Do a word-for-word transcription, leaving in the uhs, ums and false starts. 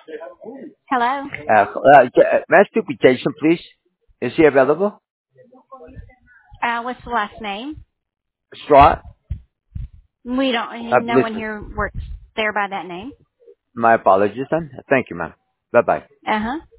Hello. Uh, uh, J- may I speak with Jason, please? Is he available? Uh, what's the last name? Straw? We Uh, don't. No one listen, here works there by that name. my apologies then. Thank you, ma'am. Bye-bye. Uh huh.